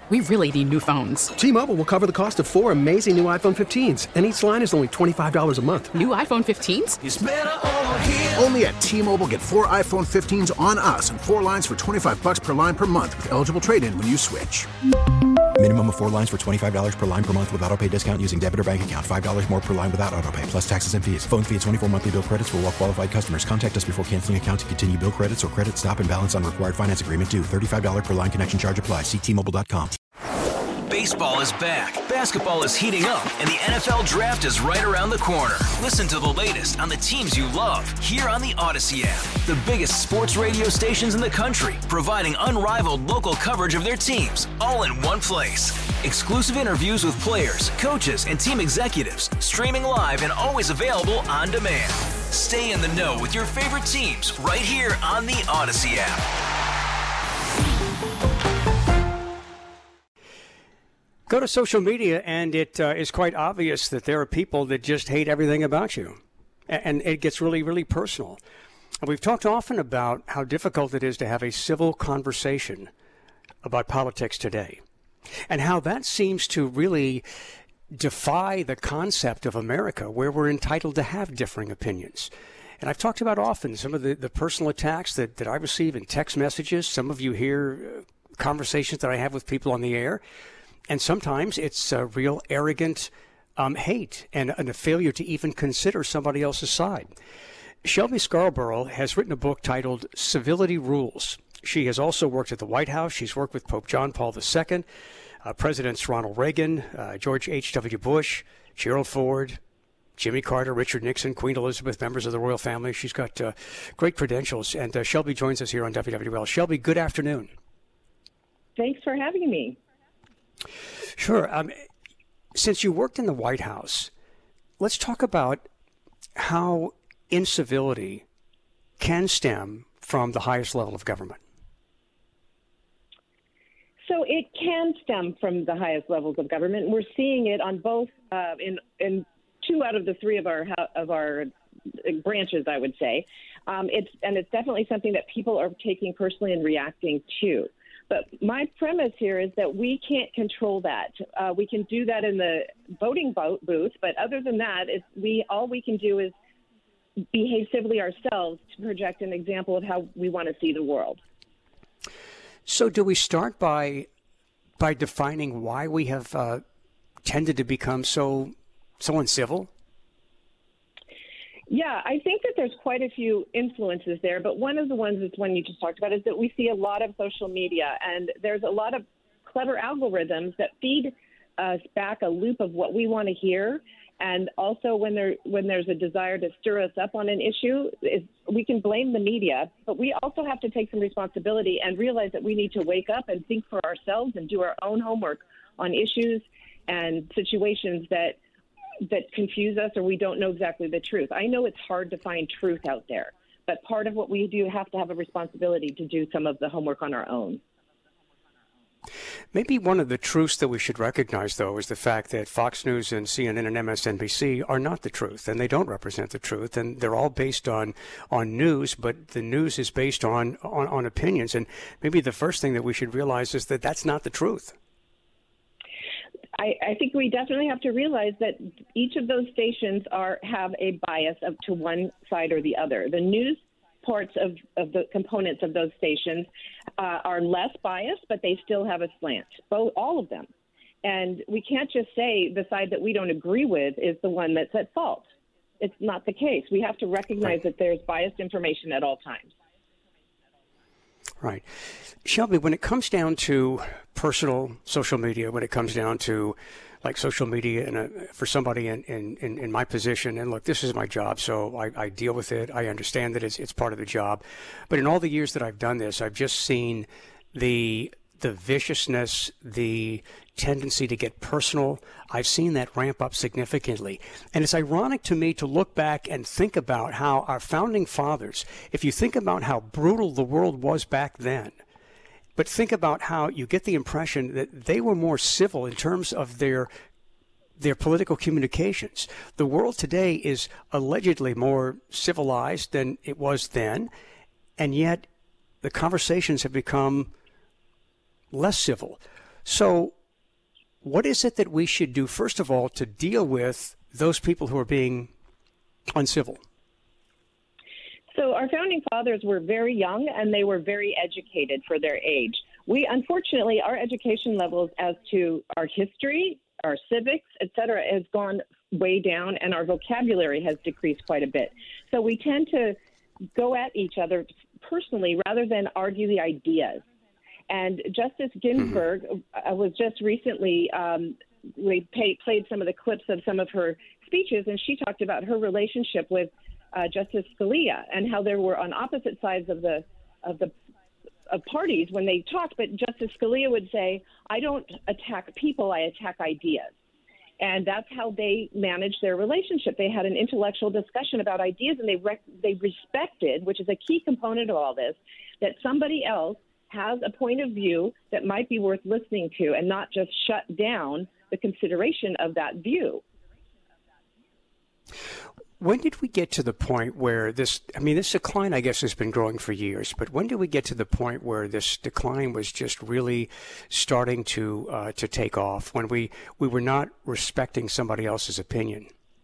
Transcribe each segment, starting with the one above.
We really need new phones. T-Mobile will cover the cost of 4 amazing new iPhone 15s, and each line is only $25 a month. New iPhone 15s? It's better over here. Only at T-Mobile, get 4 iPhone 15s on us and 4 lines for $25 per line per month with eligible trade-in when you switch. Minimum of 4 lines for $25 per line per month with autopay discount using debit or bank account. $5 more per line without autopay, plus taxes and fees. Phone fee at 24 monthly bill credits for well-qualified customers. Contact us before canceling account to continue bill credits or credit stop and balance on required finance agreement due. $35 per line connection charge applies. See T-Mobile.com. Baseball is back, basketball is heating up, and the NFL Draft is right around the corner. Listen to the latest on the teams you love here on the Odyssey app. The biggest sports radio stations in the country, providing unrivaled local coverage of their teams, all in one place. Exclusive interviews with players, coaches, and team executives, streaming live and always available on demand. Stay in the know with your favorite teams right here on the Odyssey app. Go to social media, and it is quite obvious that there are people that just hate everything about you. And it gets really, really personal. And we've talked often about how difficult it is to have a civil conversation about politics today, and how that seems to really defy the concept of America, where we're entitled to have differing opinions. And I've talked about often some of the personal attacks that I receive in text messages. Some of you hear conversations that I have with people on the air. And sometimes it's a real arrogant hate and a failure to even consider somebody else's side. Shelby Scarborough has written a book titled Civility Rules. She has also worked at the White House. She's worked with Pope John Paul II, Presidents Ronald Reagan, George H.W. Bush, Gerald Ford, Jimmy Carter, Richard Nixon, Queen Elizabeth, members of the royal family. She's got great credentials. And Shelby joins us here on WWL. Shelby, good afternoon. Thanks for having me. Sure. Since you worked in the White House, let's talk about how incivility can stem from the highest level of government. So it can stem from the highest levels of government. We're seeing it on both in 2 out of the 3 of our branches, I would say. It's definitely something that people are taking personally and reacting to. But my premise here is that we can't control that. We can do that in the voting booth, but other than that, all we can do is behave civilly ourselves to project an example of how we want to see the world. So do we start by defining why we have tended to become so uncivil? Yeah, I think that there's quite a few influences there, but one of the ones that's one you just talked about is that we see a lot of social media, and there's a lot of clever algorithms that feed us back a loop of what we want to hear. And also when there's a desire to stir us up on an issue, we can blame the media, but we also have to take some responsibility and realize that we need to wake up and think for ourselves and do our own homework on issues and situations that confuse us or we don't know exactly the truth. I know it's hard to find truth out there, but part of what we do have to have a responsibility to do some of the homework on our own. Maybe one of the truths that we should recognize, though, is the fact that Fox News and CNN and MSNBC are not the truth, and they don't represent the truth, and they're all based on news, but the news is based on opinions. And maybe the first thing that we should realize is that that's not the truth. I think we definitely have to realize that each of those stations have a bias to one side or the other. The news parts of the components of those stations are less biased, but they still have a slant, all of them. And we can't just say the side that we don't agree with is the one that's at fault. It's not the case. We have to recognize that there's biased information at all times. Right. Shelby, when it comes down to personal social media, when it comes down to like social media for somebody in my position, and look, this is my job, so I deal with it. I understand that it's part of the job. But in all the years that I've done this, I've just seen the viciousness, the tendency to get personal. I've seen that ramp up significantly. And it's ironic to me to look back and think about how our founding fathers, if you think about how brutal the world was back then, but think about how you get the impression that they were more civil in terms of their political communications. The world today is allegedly more civilized than it was then, and yet the conversations have become less civil. So what is it that we should do, first of all, to deal with those people who are being uncivil? So our founding fathers were very young and they were very educated for their age. Unfortunately, our education levels as to our history, our civics, et cetera, has gone way down, and our vocabulary has decreased quite a bit. So we tend to go at each other personally rather than argue the ideas. And Justice Ginsburg was just recently, we played some of the clips of some of her speeches, and she talked about her relationship with Justice Scalia and how they were on opposite sides of the parties when they talked. But Justice Scalia would say, "I don't attack people, I attack ideas." And that's how they managed their relationship. They had an intellectual discussion about ideas, and they respected, which is a key component of all this, that somebody else has a point of view that might be worth listening to and not just shut down the consideration of that view. When did we get to the point where this decline, I guess, has been growing for years, but when did we get to the point where this decline was just really starting to take off, when we were not respecting somebody else's opinion?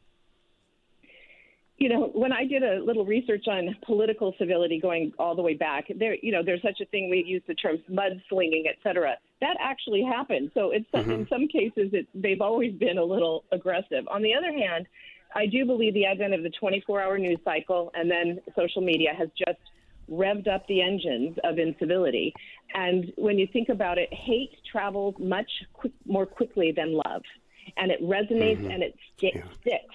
You know, when I did a little research on political civility going all the way back, there's such a thing, we use the terms mudslinging, et cetera. That actually happened. So in some cases, they've always been a little aggressive. On the other hand, I do believe the advent of the 24-hour news cycle and then social media has just revved up the engines of incivility. And when you think about it, hate travels much more quickly than love. And it resonates and it sticks.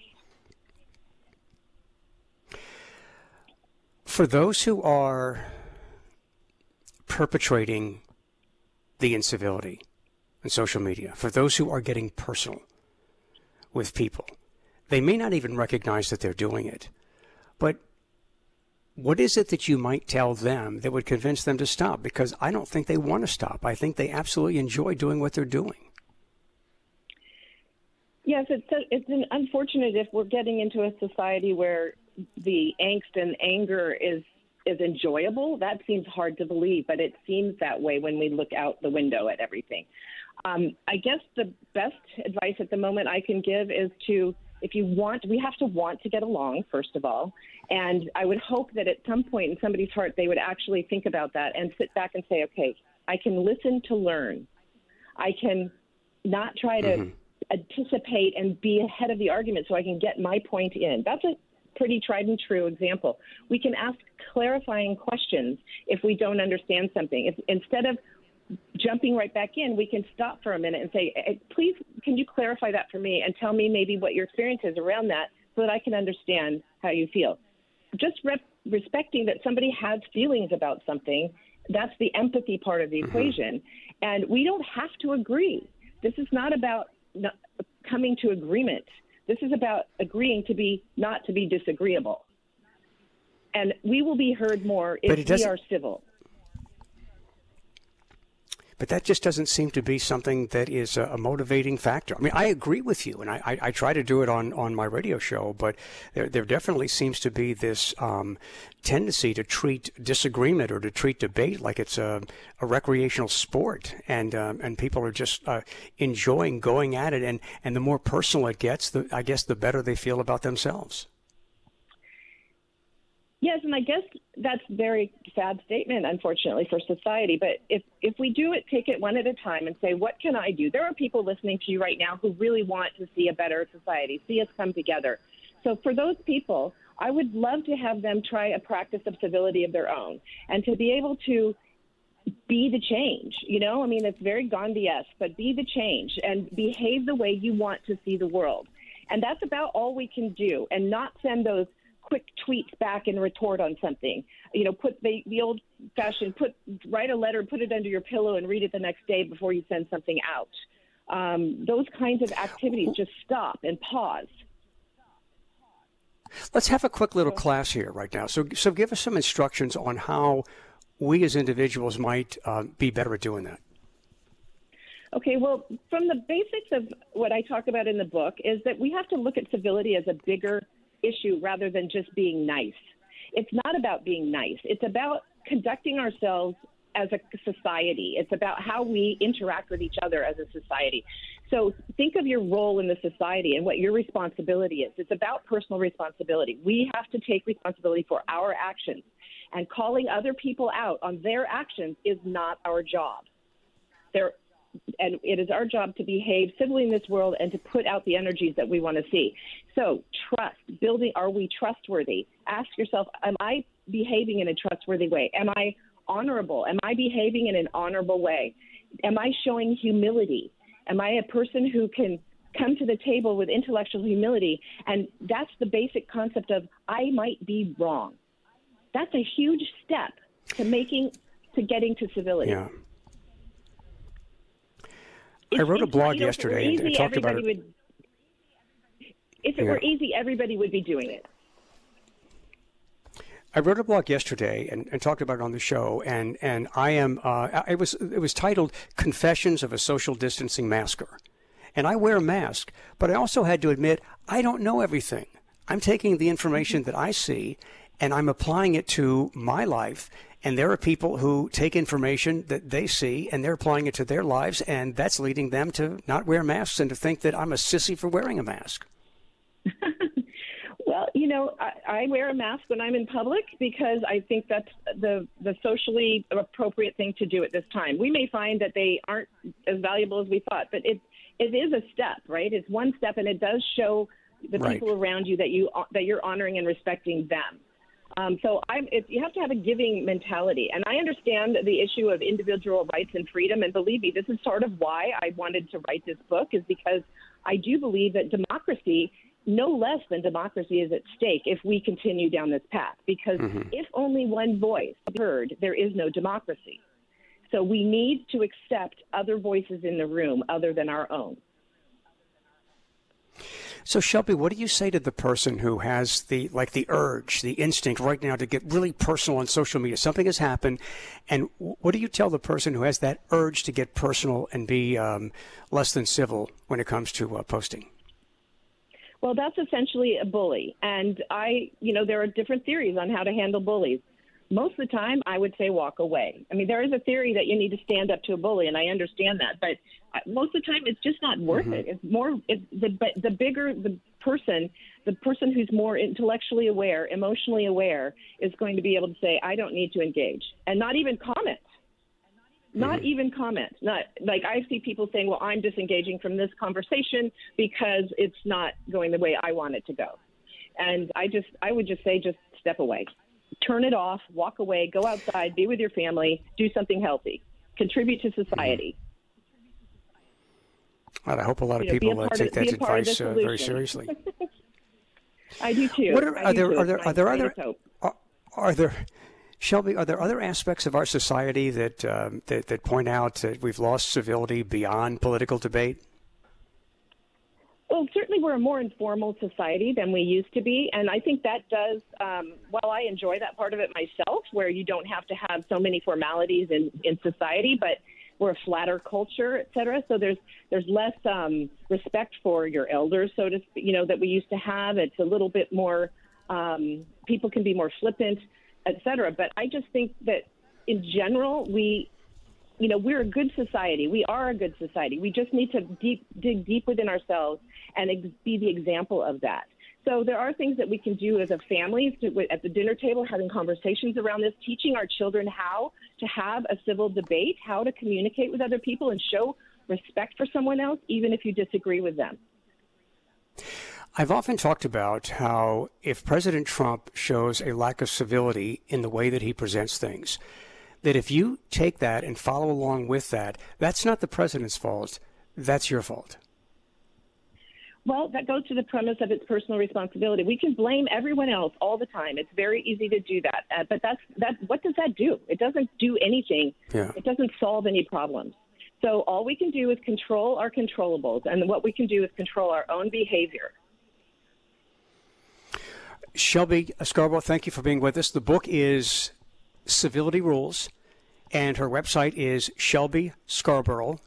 For those who are perpetrating the incivility on social media, for those who are getting personal with people, they may not even recognize that they're doing it. But what is it that you might tell them that would convince them to stop? Because I don't think they want to stop. I think they absolutely enjoy doing what they're doing. Yes, it's unfortunate if we're getting into a society where the angst and anger is enjoyable. That seems hard to believe, but it seems that way when we look out the window at everything. I guess the best advice at the moment I can give is we have to want to get along, first of all. And I would hope that at some point in somebody's heart, they would actually think about that and sit back and say, okay, I can listen to learn. I can not try to anticipate and be ahead of the argument so I can get my point in. That's a pretty tried and true example. We can ask clarifying questions if we don't understand something. Instead of jumping right back in, we can stop for a minute and say, hey, please, can you clarify that for me and tell me maybe what your experience is around that so that I can understand how you feel. Just respecting that somebody has feelings about something, that's the empathy part of the equation. And we don't have to agree. This is not about coming to agreement. This is about agreeing to not to be disagreeable. And we will be heard more if we are civil. But that just doesn't seem to be something that is a motivating factor. I mean, I agree with you, and I try to do it on my radio show, but there definitely seems to be this tendency to treat disagreement or to treat debate like it's a recreational sport, and people are just enjoying going at it, and the more personal it gets, I guess the better they feel about themselves. Yes, and I guess that's a very sad statement, unfortunately, for society. But if we do it, take it one at a time and say, what can I do? There are people listening to you right now who really want to see a better society, see us come together. So for those people, I would love to have them try a practice of civility of their own and to be able to be the change. You know, I mean, it's very Gandhi-esque, but be the change and behave the way you want to see the world. And that's about all we can do, and not send those quick tweets back and retort on something. You know, put the old-fashioned, write a letter, put it under your pillow, and read it the next day before you send something out. Those kinds of activities, just stop and pause. Let's have a quick little class here right now. So give us some instructions on how we as individuals might be better at doing that. Okay, well, from the basics of what I talk about in the book is that we have to look at civility as a bigger issue rather than just being nice. It's not about being nice. It's about conducting ourselves as a society. It's about how we interact with each other as a society. So think of your role in the society and what your responsibility is. It's about personal responsibility. We have to take responsibility for our actions, and calling other people out on their actions is not our job. And it is our job to behave civilly in this world and to put out the energies that we want to see. So trust, building, are we trustworthy? Ask yourself, am I behaving in a trustworthy way? Am I honorable? Am I behaving in an honorable way? Am I showing humility? Am I a person who can come to the table with intellectual humility? And that's the basic concept of I might be wrong. That's a huge step to getting to civility. Yeah. I wrote a blog yesterday and talked about it. If it were easy, everybody would be doing it. I wrote a blog yesterday and talked about it on the show, and I am it was titled "Confessions of a Social Distancing Masker," and I wear a mask, but I also had to admit I don't know everything. I'm taking the information that I see, and I'm applying it to my life. And there are people who take information that they see and they're applying it to their lives, and that's leading them to not wear masks and to think that I'm a sissy for wearing a mask. Well, I wear a mask when I'm in public because I think that's the socially appropriate thing to do at this time. We may find that they aren't as valuable as we thought, but it is a step, right? It's one step, and it does show the people around you that you're honoring and respecting them. So you have to have a giving mentality. And I understand the issue of individual rights and freedom. And believe me, this is sort of why I wanted to write this book, is because I do believe that democracy, no less than democracy, is at stake if we continue down this path. Because if only one voice is heard, there is no democracy. So we need to accept other voices in the room other than our own. So, Shelby, what do you say to the person who has the urge, the instinct right now to get really personal on social media? Something has happened, and what do you tell the person who has that urge to get personal and be less than civil when it comes to posting? Well, that's essentially a bully, and there are different theories on how to handle bullies. Most of the time, I would say walk away. I mean, there is a theory that you need to stand up to a bully, and I understand that. But most of the time, it's just not worth it. It's the bigger the person who's more intellectually aware, emotionally aware, is going to be able to say, I don't need to engage, and not even comment. Not even comment. Not like I see people saying, well, I'm disengaging from this conversation because it's not going the way I want it to go. And I would just say, just step away. Turn it off, walk away, go outside, be with your family, do something healthy, contribute to society. Well, I hope a lot of people take that advice very seriously. I do too. Shelby, are there other aspects of our society that point out that we've lost civility beyond political debate? Well, certainly we're a more informal society than we used to be, and I think that does, while I enjoy that part of it myself, where you don't have to have so many formalities in society, but we're a flatter culture, et cetera, so there's less respect for your elders, so to speak, that we used to have. It's a little bit more, people can be more flippant, et cetera, but I just think that in general, we're a good society. We are a good society. We just need to dig deep within ourselves and be the example of that. So there are things that we can do as a family at the dinner table, having conversations around this, teaching our children how to have a civil debate, how to communicate with other people and show respect for someone else, even if you disagree with them. I've often talked about how if President Trump shows a lack of civility in the way that he presents things, that if you take that and follow along with that, that's not the president's fault. That's your fault. Well, that goes to the premise of its personal responsibility. We can blame everyone else all the time. It's very easy to do that. But what does that do? It doesn't do anything. Yeah. It doesn't solve any problems. So all we can do is control our controllables. And what we can do is control our own behavior. Shelby Scarborough, thank you for being with us. The book is Civility Rules, and her website is Shelby Scarborough,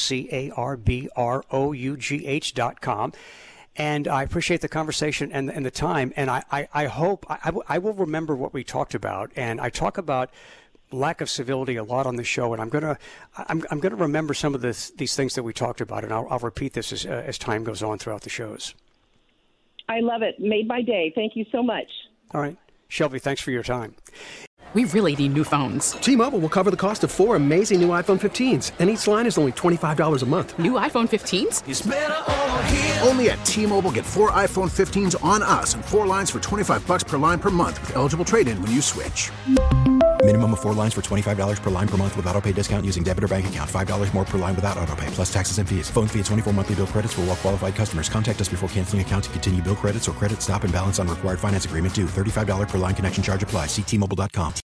SCARBROUGH.com. And I appreciate the conversation and the time. And I hope I will remember what we talked about. And I talk about lack of civility a lot on the show, and I'm gonna remember some of these things that we talked about, and I'll repeat this as time goes on throughout the shows. I love it. Made my day. Thank you so much. All right. Shelby, thanks for your time. We really need new phones. T-Mobile will cover the cost of 4 amazing new iPhone 15s, and each line is only $25 a month. New iPhone 15s? It's better over here. Only at T-Mobile, get 4 iPhone 15s on us and 4 lines for $25 per line per month with eligible trade-in when you switch. Minimum of 4 lines for $25 per line per month with autopay discount using debit or bank account. $5 more per line without autopay, plus taxes and fees. Phone fee at 24 monthly bill credits for well-qualified customers. Contact us before canceling account to continue bill credits or credit stop and balance on required finance agreement due. $35 per line connection charge applies. See T-Mobile.com.